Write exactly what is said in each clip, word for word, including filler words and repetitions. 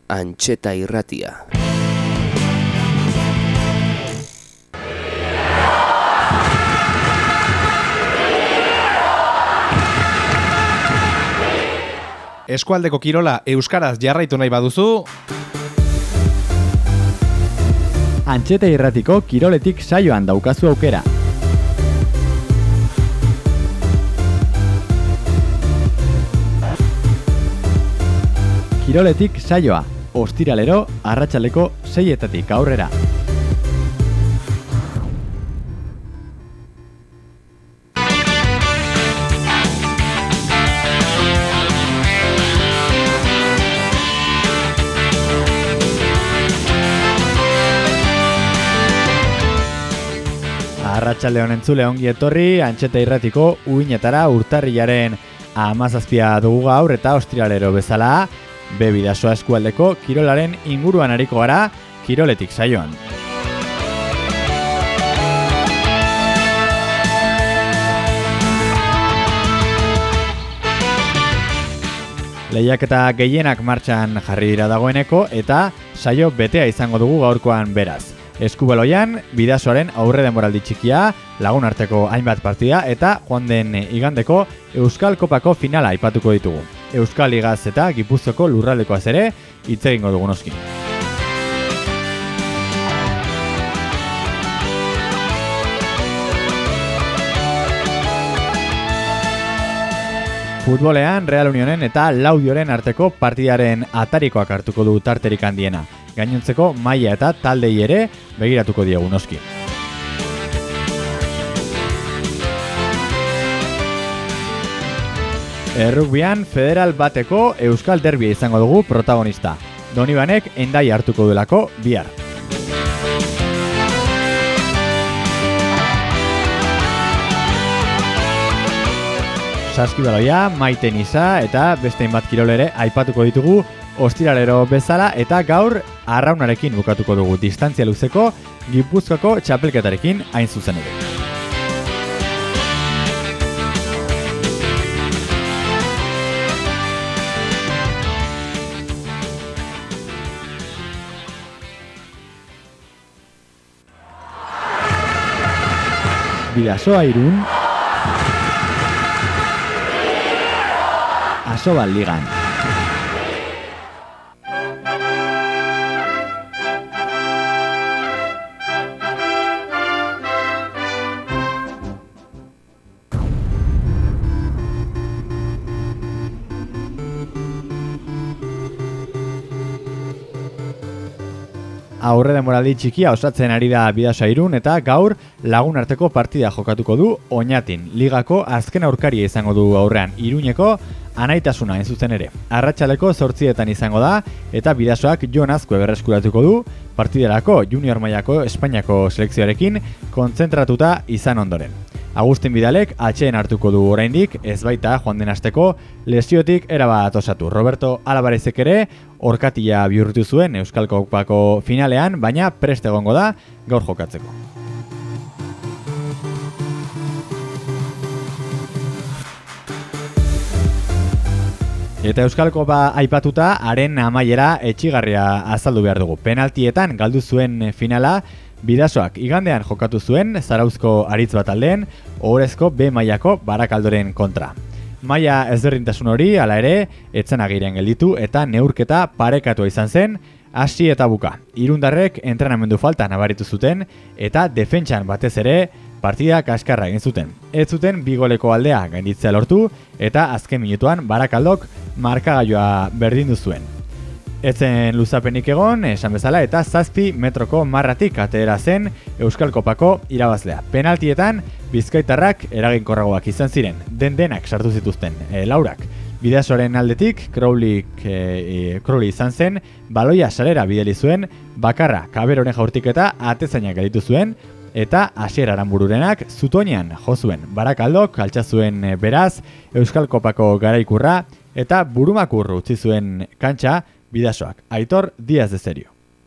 Antxeta Irratia. Eskualdeko kirola euskaraz jarraitu nahi baduzu, Antxeta Irratiko Kiroletik saioan daukazu aukera. Kiroletik saioa, ostiralero arratsaldeko seietatik aurrera. Arratsalde honen entzule ongi etorri, Antxeta Irratiko uinetara urtarrilaren hamazazpia dugu gaur eta ostiralero bezala, Be Bidasoa eskualdeko kirolaren inguruan ariko gara Kiroletik saioan. Lehiaketa gehienak martxan jarri dira dagoeneko eta saio betea izango dugu gaurkoan beraz. Eskubaloian, Bidasoaren aurre denboraldi txikia, lagun arteko hainbat partida eta joan den igandeko Euskal Kopako finala aipatuko ditugu. Euskal Ligaz eta Gipuzkoako lurraldekoaz ere hitz egingo dugu noski. Futbolean, Real Unionen eta Laudioren arteko partidaren atarikoak hartuko du tarterik handiena. Gainontzeko maila eta taldei ere begiratuko diegu noski. Errugbian federal bateko Euskal Derbia izango dugu protagonista. Donibanek Endai hartuko duelako bihar. Saskibaloia, maitenisa eta beste hainbat kirol ere aipatuko ditugu ostiralero bezala eta gaur arraunarekin bukatuko dugu distantzia luzeko Gipuzkoako txapelketarekin hain zuzen ere. Bidasoa Irun, Asobal Ligan. Aurre denboraldi txikia osatzen ari da Bidasoa Irun eta gaur lagun arteko partida jokatuko du Oñatin. Ligako azken aurkaria izango du aurrean Iruñeko Anaitasuna hain zuzen ere. Arratsaleko zortzietan izango da eta Bidasoak Jon Azkue berreskuratuko du partiderako junior mailako Espainiako selekzioarekin kontzentratuta izan ondoren. Agustin Bidalek atxeen hartuko du oraindik, ez baita joan den asteko lesiotik erabat osatu. Roberto Alabarezek ere orkatila bihurtu zuen Euskal Kopako finalean, baina prest egongo da gaur jokatzeko. Eta Euskal Kopa aipatuta, haren amaiera etxigarria azaldu behar dugu. Penaltietan galdu zuen finala, Bidasoak igandean jokatu zuen Zarauzko aritz bat aldeen, ohorezko B mailako Barakaldoren kontra. Maila ezberdintasun hori, hala ere, etzen agiren gelditu eta neurketa parekatua izan zen, hasi eta buka. Irundarrek entrenamendu falta nabaritu zuten eta defentsan batez ere partida kaskarra egin zuten. Ez zuten bi goleko aldea gainditzea lortu eta azken minutuan Barakaldok markagailua berdindu zuen. Etzen luzapenik egon, esan bezala, eta zazpi metroko marratik atera zen Euskal Kopako irabazlea. Penaltietan, bizkaitarrak eraginkorragoak izan ziren, den-denak sartu zituzten, e, laurak. Bidasoaren aldetik, Crowley, e, e, Crowley izan zen, baloia sarera bideli zuen, bakarra kaberoren jaurtik eta atezainak gelitu zuen, eta Asier Aranbururenak zutoinean jo zuen. Barakaldok altxa zuen beraz, Euskal Kopako garaikurra, eta burumakur utzi zuen kantxa, Bidasoak. Aitor Diaz de Serio.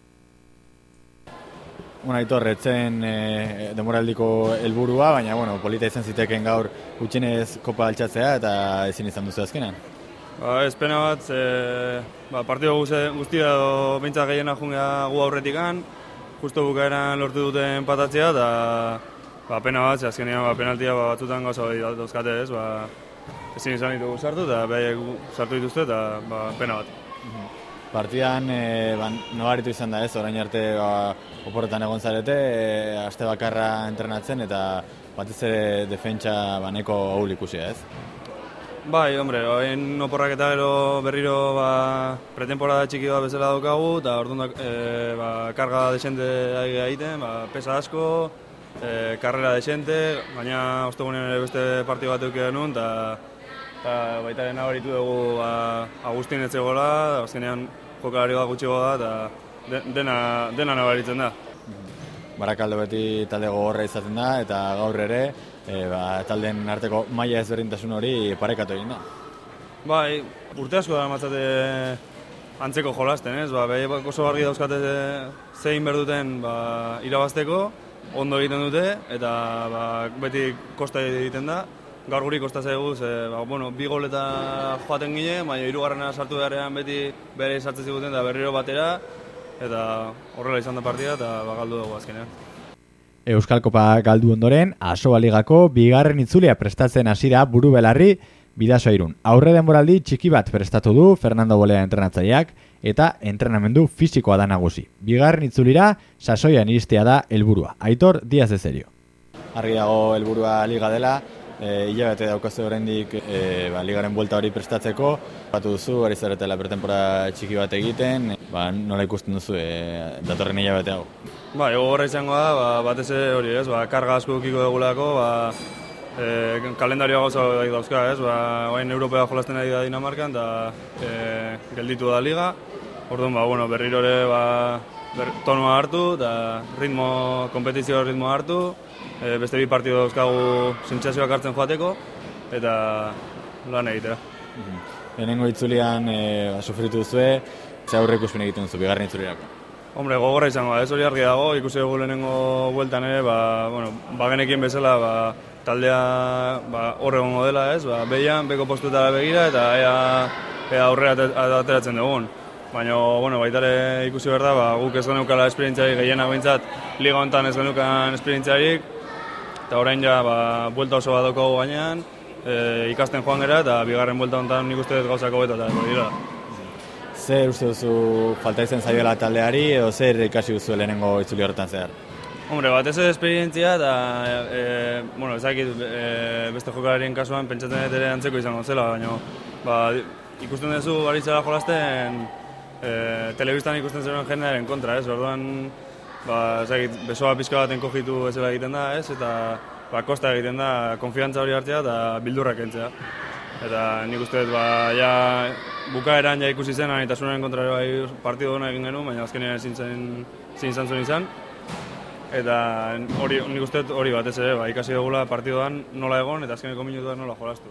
Bueno, Aitor, etzen e, demoraldiko helburua, baina bueno, polita izan ziteken gaur gutxienez kopa altxatzea eta ezin izan duzu azkenan. Ba, ez pena bat, e, ba, partido guztia edo behintzat gehiena jungea gu aurretikan, justo bukaeran lortu duten empatatzea, eta ba, pena bat, ze azkenean ba, penaltia ba, batzutan gauza hori dauzkate ez, ba, ezin izan ditugu sartu, eta behaiek sartu dituzte, eta ba, pena bat. Partidan, e, ba, nabaritu izan da ez, orain arte ba, oporretan egon zarete, e, aste bakarra entrenatzen, eta batez ere defentsa ba, neko ahul ikusia ez? Bai, hombre, hain oporrak eta gero berriro ba, pretemporada txiki bat bezala daukagu, eta orduan e, ba, karga desente egiten, ba, pesa asko, e, karrera desente, baina ostegunean ere beste partidu bat eduki genuen, eta baita nabaritu dugu ba, Agustin etzegoela, azkenean jokalari bat gutxigo da, eta de, dena, dena nabaritzen da. Barakaldo beti talde gogorra izaten da, eta gaur ere, e, ba, taldeen arteko maila ezberdintasun hori parekatu egin da. Bai, urte asko da matzate antzeko jolasten, ez? Ba, behar oso argi dauzkate zein berduten ba, irabazteko, ondo egiten dute, eta ba, beti kosta egiten da. Gaur guri kosta zaigu, ze, ba, bueno, bi gol eta joaten gine, baina hirugarrena sartu beharrean beti bere sartzen ziguten eta berriro batera, eta horrela izan da partida eta ba, galdu dugu azkenean. Euskal Kopa galdu ondoren, Asoba Ligako bigarren itzulia prestatzen hasi da buru belarri Bidasoa Irun. Aurre denboraldi txiki bat prestatu du Fernando Bolea entrenatzaileak eta entrenamendu fisikoa da nagusi. Bigarren itzulira sasoian iristea da helburua. Aitor Diaz de Serio. Argi dago helburua liga dela. E, hilabete daukazu oraindik e, ba, ligaren buelta hori prestatzeko. Batu duzu, ari zaretela pretemporada txiki bat egiten, ba, nola ikusten duzu e, datorren hilabete hau? Ba, gogorra izango da, ba, batez hori ez, ba, karga asko ukiko dugulako, ba, e, kalendarioa gauza dauzka ez, ba, oain Europea jolasten ari da Dinamarkan, eta e, gelditu da liga. Orduan, ba, bueno, berriro ere ba, ber, tonua hartu, eta ritmo, kompetizio ritmoa hartu, e, beste bi partidu dauzkagu sentsazioak hartzen joateko, eta lan egitera. Lehenengo itzulian e, ba, sufritu duzue, ze aurre ikuspen egiten duzu, bigarren itzulirako? Hombre, gogorra izango da, ez hori argi dago, ikusi dugu lehenengo bueltan ere, ba, bueno, bagenekien bezala, ba, taldea ba, horre gongo dela, ez, ba, behian, beko postutara begira, eta ea, ea aurrera ateratzen dugun. Baina, bueno, baitare ikusi behar da, ba, guk ez geneukala esperientziarik, gehienak behintzat, liga honetan ez geneukan esperientziarik, eta orain ja, ba, buelta oso bat daukagu gainean, e, ikasten joan gera, eta bigarren buelta honetan nik uste dut gauzako beto eta dira. Zer uste duzu falta izan zaioela taldeari, edo zer ikasi duzu lehenengo itzuli horretan zehar? Hombre, bat ez esperientzia, eta, e, bueno, ezakit, e, beste jokalarien kasuan pentsatzen dut ere antzeko izango zela, baina, ba, ikusten duzu aritzela jolasten, e, telebistan ikusten zeren jendearen kontra, ez, orduan, ba, ezakit, besoa pixka baten kojitu ezela egiten da, ez, eta, ba, kosta egiten da, konfiantza hori hartzea eta bildurrak entzea. Eta nik uste dut, ba, ja, bukaeran ja ikusi zen, anitasunaren kontrari bai partidu hona egin genuen, baina azkenean ezin izan zuen izan. Eta hori, nik uste dut hori batez ere, ba, ikasi dugula partiduan nola egon eta azkeneko minutuan nola jolastu.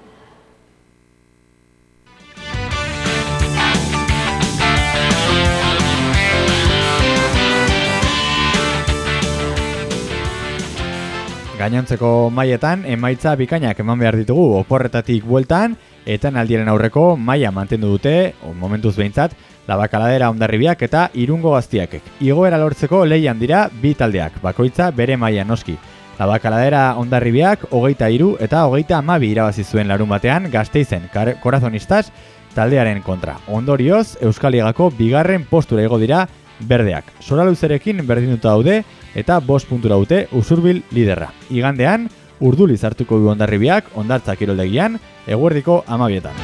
Gainontzeko mailetan emaitza bikainak eman behar ditugu oporretatik bueltan, eta aldiren aurreko maila mantendu dute, momentuz behintzat, Labakaladera Hondarribiak eta Irungo Gaztiakek. Igoera lortzeko lehian dira bi taldeak, bakoitza bere maila noski. Labakaladera Hondarribiak hogeita hiru eta hogeita hamabi irabazi zuen larun batean Gasteizen Korazonistas taldearen kontra. Ondorioz, Euskal Ligako bigarren postura igo dira berdeak. Sora luzerekin berdinduta daude eta bost puntura dute Usurbil liderra. Igandean, Urduliz hartuko du Hondarribiak Hondartza kiroldegian eguerdiko hamabietan.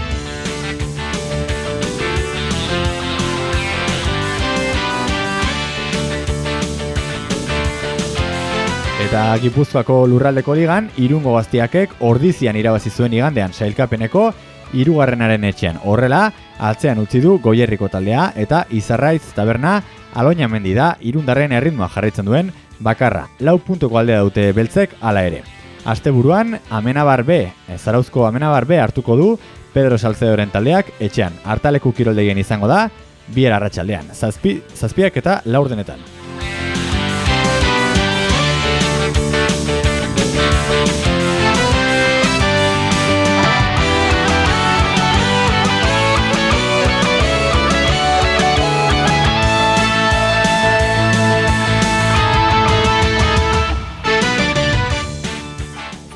Eta Gipuzkoako lurraldeko ligan, Irungo Gaztiakek Ordizian irabazi zuen igandean sailkapeneko hirugarrenaren etxean. Horrela, atzean utzi du Goierriko taldea eta Izarraitz taberna Aloina mendi da Irundarren erritmoa jarraitzen duen bakarra. Lau puntuko aldea dute beltzek hala ere. Asteburuan, Amenabar B, Zarauzko Amenabar B hartuko du Pedro Salcedoren taldeak etxean. Hartaleku kiroldegien izango da, bihar arratsaldean, zazpi, zazpiak eta laurdenetan.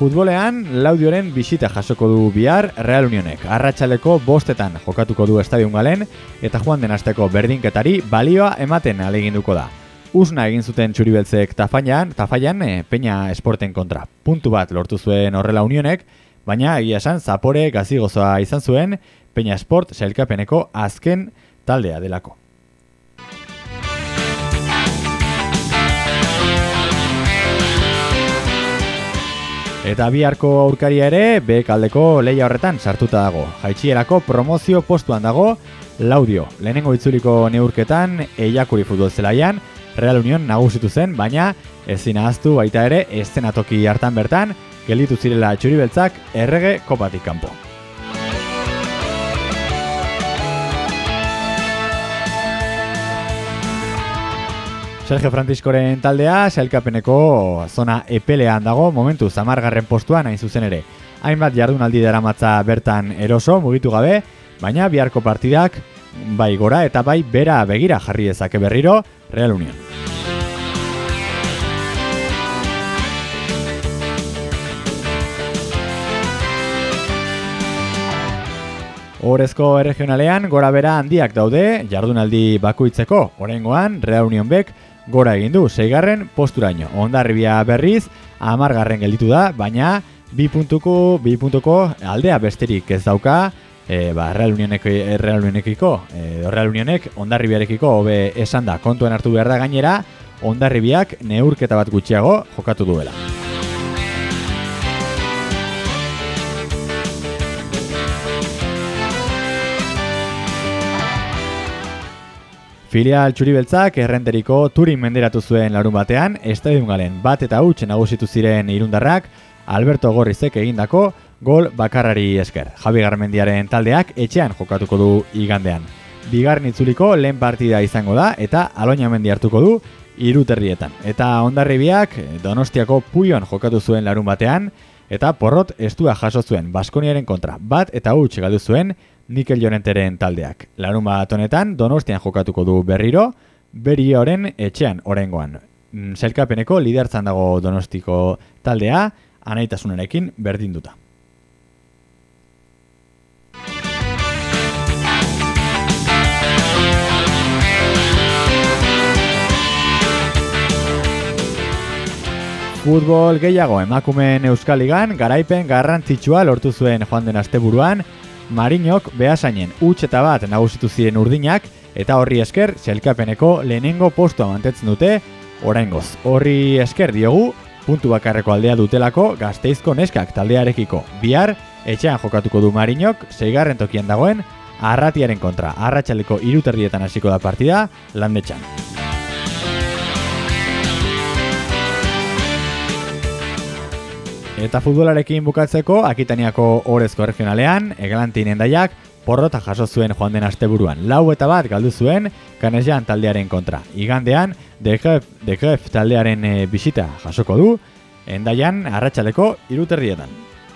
Futbolean, Laudioren bisita jasoko du bihar Real Unionek. Arratsaleko bostetan jokatuko du Estadion Galen eta joan den asteko berdinketari balioa ematen ahaleginduko da. Usna egin zuten txuribeltzek Tafaian, Tafaian e, Peña Esporten kontra. Puntu bat lortu zuen horrela Unionek, baina egia esan zapore gazigozoa izan zuen Peña Esport sailkapeneko azken taldea delako. Eta biharko aurkaria ere B kaldeko leia horretan sartuta dago. Jaitsierako promozio postuan dago Laudio. Lehenengo itzuliko neurketan Eiakuri futbol zelaian Real Union nagusitu zen, baina ezin ahaztu baita ere eszenatoki hartan bertan gelditu zirela txuribeltzak errege kopatik kanpo. Sergio Franciscoren taldea sailkapeneko zona epelean dago, momentu hamargarren postuan hain zuzen ere. Hainbat jardunaldi daramatza bertan eroso mugitu gabe, baina biharko partidak bai gora eta bai bera begira jarri dezake berriro Real Union. Ohorezko erregionalean gora bera handiak daude jardunaldi bakoitzeko. Oraingoan Real Union Bek gora egin du seigarren posturaino. Hondarribia berriz hamargarren gelditu da, baina bi puntuko bi puntuko aldea besterik ez dauka. E, ba, Real Unionek, Real Unionekiko, e, Real Unionek Hondarribiarekiko hobe esan da kontuen hartu behar da gainera, Hondarribiak neurketa bat gutxiago jokatu duela. Filial txuribeltzak errenteriko Turin menderatu zuen larun batean, Estadion Galen bat eta huts nagusitu ziren irundarrak, Alberto Gorrizek egindako gol bakarrari esker. Javi Garmendiaren taldeak etxean jokatuko du igandean. Bigarren itzuliko lehen partida izango da eta Aloñamendi hartuko du hiruterrietan. Eta Hondarribiak Donostiako Puion jokatu zuen larun batean eta porrot estua jaso zuen Baskoniaren kontra. Bat eta huts galdu zuen Mikel Llorenteren taldeak. Larun bat honetan Donostian jokatuko du berriro, Berioren etxean oraingoan. Sailkapeneko lidertzan dago Donostiko taldea, anaitasunarekin berdinduta. Futbol gehiago emakumeen Euskal Ligan garaipen garrantzitsua lortu zuen joan den asteburuan, Mariñok Beasainen huts eta bat nagusitu ziren urdinak eta horri esker sailkapeneko lehenengo postua mantentzen dute oraingoz. Horri esker diogu puntu bakarreko aldea dutelako Gasteizko neskak taldearekiko. Bihar etxean jokatuko du Mariñok seigarren tokian dagoen Arratiaren kontra. Arratsaldeko hiruterrietan hasiko da partida Landetxan. Eta futbolarekin bukatzeko, Akitaniako Ohorezko regionalean, Eglantin Hendaiak porrota jaso zuen joan den asteburuan. Lau eta bat galdu zuen Kanesjan taldearen kontra. Igandean, De Gref taldearen e, bisita jasoko du, Hendaian arratsaldeko hiruterrietan.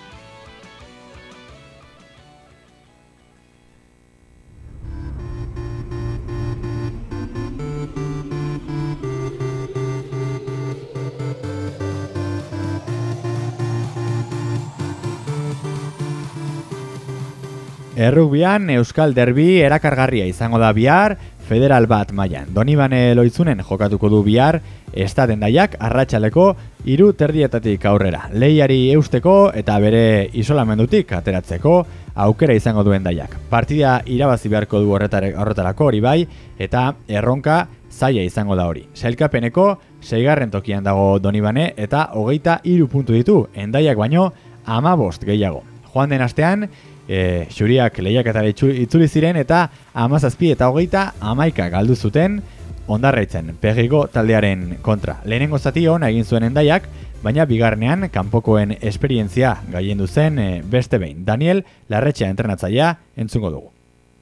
Errugbian Euskal Derbi erakargarria izango da bihar, federal bat mailan. Donibane Loitzunen jokatuko du bihar, Estad Hendaiak arratsaleko hiru terdietatik aurrera. Lehiari eusteko eta bere isolamendutik ateratzeko aukera izango du Hendaiak. Partida irabazi beharko du horretarako hori bai, eta erronka zaila izango da hori. Sailkapeneko seigarren tokian dago Donibane eta hogeita hiru puntu ditu, Hendaiak baino hamabost gehiago. Joan den astean, E, xuriak lehiaketara itzuli ziren eta hamazazpi eta hogeita hamaika galdu zuten Hondarritzen Pegigo taldearen kontra. Lehenengo zati ona egin zuen Hendaiak, baina bigarnean kanpokoen esperientzia gailendu zen e, beste behin. Daniel Larretxea entrenatzailea entzungo dugu.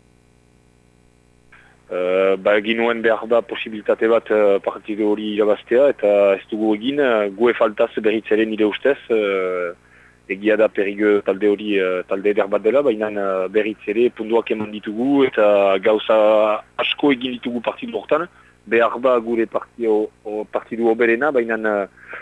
Uh, ba egin nuen behar da posibilitate bat uh, partidu hori irabaztea eta ez dugu egin uh, gue faltaz berritzaren nire ustez. Uh, Egia da Perrigo talde hori uh, talde eder bat dela, baina uh, berriz ere punduak eman ditugu eta gauza asko egin ditugu partidu hortan. Behar ba gure partidu, partidu oberena, baina uh,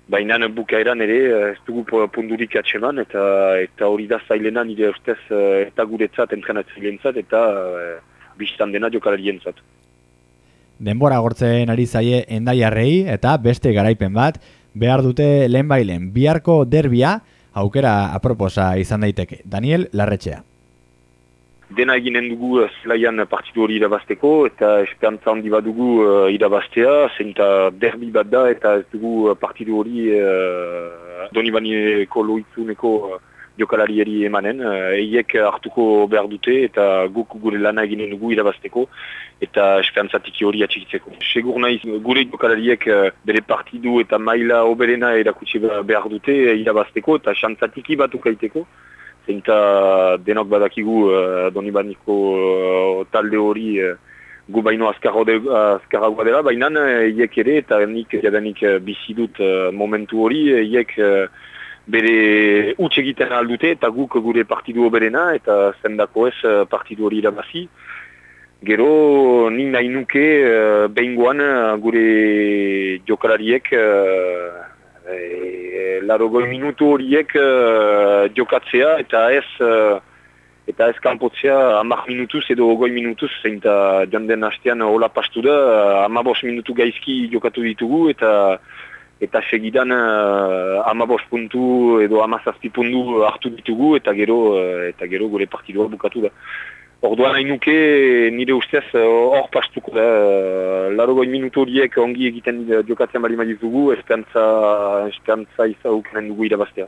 baina bukaeran ere ez dugu pundurik atseman, eta eta hori da zailena nire ustez eta guretzat, entrenatzaileentzat eta e, biztan dena jokalarientzat. Denbora agortzen ari zaie Hendaiarrei eta beste garaipen bat behar dute lehenbailen biharko derbia aukera aproposa izan daiteke. Daniel Larretxea. Dena eginen dugu zelaian partidu hori irabazteko eta esperantza handi bat dugu uh, irabaztea, zein eta derbi bat da eta ez dugu partidu hori uh, Donibanieko loitzuneko uh, jokalarieri emanen. Uh, eiek hartuko behar dute eta guk gure lana eginen dugu irabazteko eta esperantzatiki hori atxikitzeko. Segur naiz gure jokalariek uh, bere partidu eta maila oberena erakutsi behar dute uh, irabazteko eta xantzatiki bat ukaiteko. Zeinta denok badakigu uh, Donibaniko uh, talde hori uh, gu baino azkarragoa dela, baina hiek ere eta nik jadanik uh, bizi dut uh, momentu hori, hiek uh, bere huts egiten aldute eta guk gure partidu oberena eta zendako ez uh, partidu hori irabazi. Gero nik nahi nuke uh, behingoan uh, gure jokalariek uh, E, larogoi minutu horiek uh, jokatzea eta ez uh, eta ez kanpotzea hamar minutuz edo ogoi minutuz, zein eta joan den hastean hola pastu da, hamabos minutu gaizki jokatu ditugu eta eta segidan uh, hamabos puntu edo hamazazpi puntu hartu ditugu eta gero uh, eta gero gure partidua bukatu da. Orduan nahi nuke nire ustez hor pastuko da, larogoi minutu horiek ongi egiten jokatzen bali madiz dugu, esperantza, esperantza izaukenen dugu irabaztea.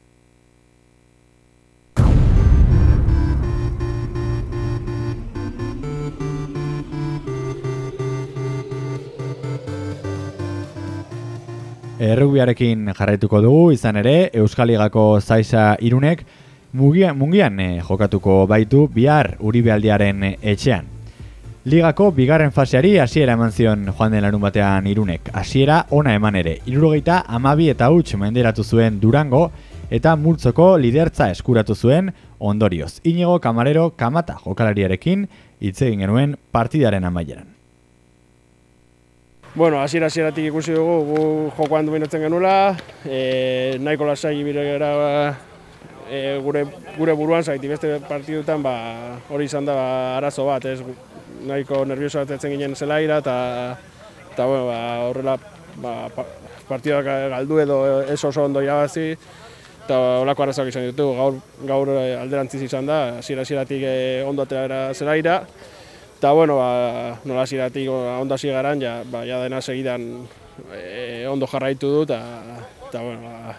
Errugbiarekin jarraituko dugu, izan ere, Euskal Ligako Zaisa Irunek Mugian, mungian eh, jokatuko baitu bihar Uribealdiaren etxean. Ligako bigarren faseari hasiera eman zion joan den larun batean Irunek. Hasiera ona eman ere. hirurogeita hamabi eta huts menderatu zuen Durango eta multzoko lidertza eskuratu zuen ondorioz. Inigo Kamarero Kamata jokalariarekin hitz egin genuen partidaren amaieran. Bueno, hasiera hasieratik ikusi dugu, gu jokoan dominatzen genuela, e, nahiko lasai ibili gara E, gure, gure buruan zaiti beste partidutan ba, hori izan da ba, arazo bat, ez nahiko nervioso batetzen ginen zelaira eta eta bueno, ba, horrela ba, partiduak galdu edo ez oso ondo irabazi eta horako arazoak izan ditugu, gaur, gaur alderantziz izan da, hasiera hasieratik e, ondo atera zelaira eta bueno, ba, nola hasieratik ondo hasi garan, ja, ba, ja dena segidan e, ondo jarraitu du eta bueno, ba,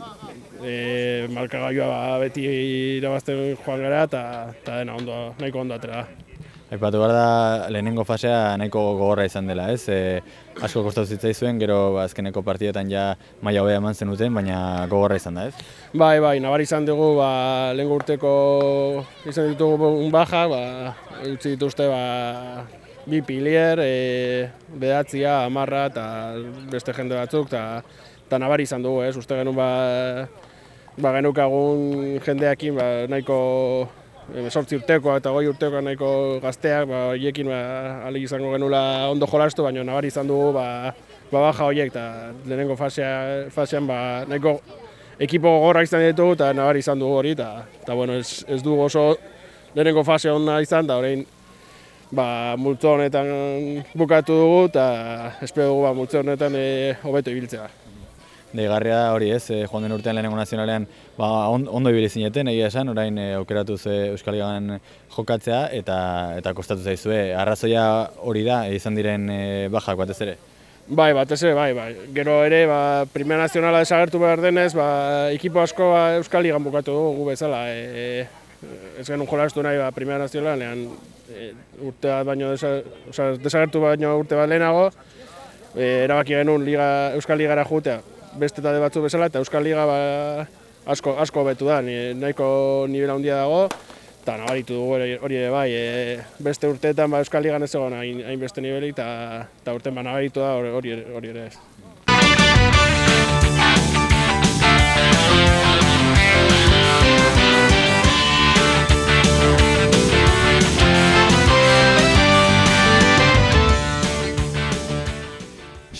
E, markagailua ba, beti irabazten joan gara eta dena ondo, nahiko ondo atera da. Aipatu behar da, lehenengo fasea nahiko gogorra izan dela, ez? E, asko kostatu zitzaizuen, gero azkeneko partidetan ja maila hobea eman zenuten, baina gogorra izan da, ez? Bai, bai, nabari izan dugu, ba, lehengo urteko izan ditugu un baja, ba, utzi dituzte ba, bi pilier, e, behatzia, hamarra eta beste jende batzuk, eta eta nabari izan dugu, ez? Uste genuen ba, ba genukagun jendeakin ba, nahiko sortzi urtekoa eta goi urtekoa nahiko gazteak, ba, horiekin ba, alik izango genuela ondo jolastu, baina nabari izan dugu ba, ba baja horiek, eta lehenengo fasea, fasean ba, nahiko ekipo gogorra izan ditugu eta nabari izan dugu hori, eta, eta bueno, ez, ez dugu oso lehenengo fase hona izan, da orain ba, multzo honetan bukatu dugu, eta espero dugu ba, multzo honetan e, hobeto ibiltzea. Deigarria da hori ez, eh, joan den urtean lehenengo nazionalean ba, on, ondo ibili zineten, egia esan, orain eh, aukeratu ze Euskal Ligan jokatzea eta eta kostatu zaizue. Arrazoia hori da, izan diren eh, bajak batez ere? Bai, batez ere, bai, bai. Gero ere, ba, Primera Nazionala desagertu behar denez, ba, ekipo asko ba, Euskal Ligan bukatu dugu bezala. E, ez genuen jolastu nahi ba, Primera Nazionalean e, urte bat baino, desa, oza, desagertu baino urte bat lehenago, e, erabaki genuen Liga, Euskal Ligara jutea beste talde batzu bezala, eta Euskal Liga ba, asko, asko betu da, nahiko nivela handia dago, eta nabaritu dugu hori ere bai, e, beste urteetan ba, Euskal Ligan ez egon hainbeste nivelik, eta urtean ba, nabaritu da hori, hori ere ez.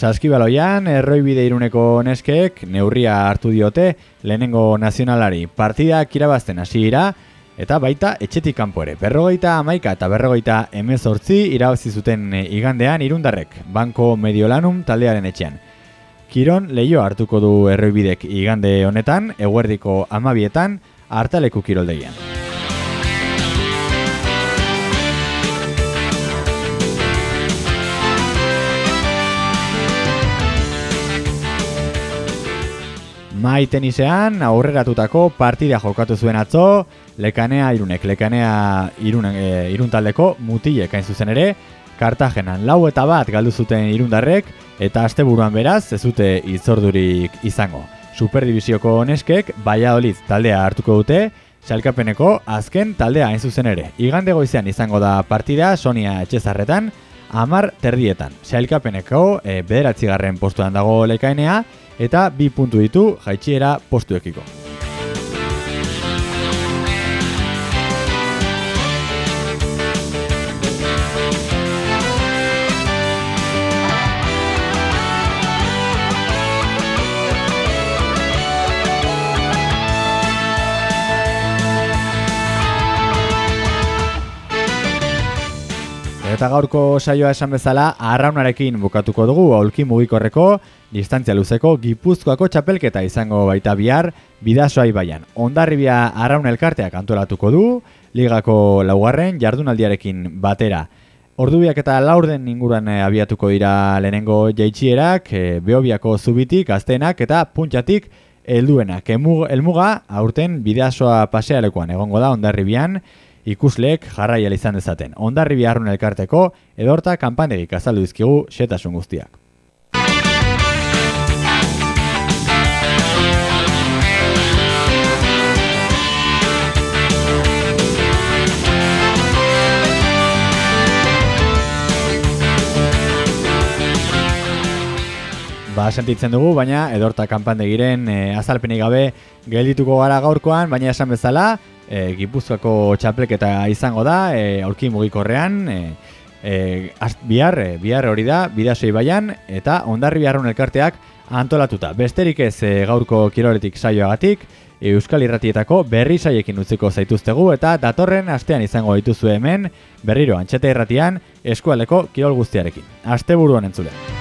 saskibaloian Erroibide Iruneko neskeek neurria hartu diote lehenengo nazionalari. Partidak irabazten hasi dira eta baita etxetik kanpo ere. Berrogeita hamaika eta berrogeita hemezortzi irabazi zuten igandean irundarrek, Banko Mediolanum taldearen etxean. Kiron leio hartuko du Erroibidek igande honetan, eguerdiko hamabietan, Artaleku kiroldegian. Mai tenisean aurreratutako partida jokatu zuen atzo, Lekanea Irunek, Lekanea Irun, e, Irun taldeko mutilek hain zuzen ere, Kartagenan lau eta bat galdu zuten irundarrek, eta asteburuan beraz ez dute itzordurik izango. Superdibizioko neskek Valladolid taldea hartuko dute, sailkapeneko azken taldea hain zuzen ere. Igande goizean izango da partida Sonia Etxezarretan, hamar terdietan. Sailkapeneko e, bederatzigarren postuan dago Lekainea, eta bi puntu ditu jaitsiera postuekiko. Eta gaurko saioa esan bezala, arraunarekin bukatuko dugu aulki mugikorreko, distantzia luzeko Gipuzkoako txapelketa izango baita bihar Bidasoa ibaian. Hondarribia arraun elkarteak antolatuko du, ligako laugarren jardunaldiarekin batera. Ordubiak eta laurden inguruan abiatuko dira lehenengo jaitsierak, e, Behobiako zubitik, Gazteenak eta Puntxatik helduenak. Helmuga aurten Bidasoa pasealekuan egongo da Hondarribian, ikusleek jarraia izan dezaten. Hondarribia arraun elkarteko edorta kanpandegik azaldu dizkigu xetasun guztiak. Ba, sentitzen dugu, baina edorta kanpandegiren e, azalpenik gabe geldituko gara gaurkoan, baina esan bezala, e, Gipuzkoako txapelketa izango da, e, aulki mugikorrean, e, e, bihar, e, bihar hori da, Bidasoa ibaian, eta Hondarribia arraun elkarteak antolatuta. Besterik ez e, gaurko kiroletik saioagatik, Euskal Irratietako berri saiekin utziko zaituztegu, eta datorren astean izango dituzue hemen, berriro Antxeta Irratian, eskualdeko kirol guztiarekin. Asteburuan entzule.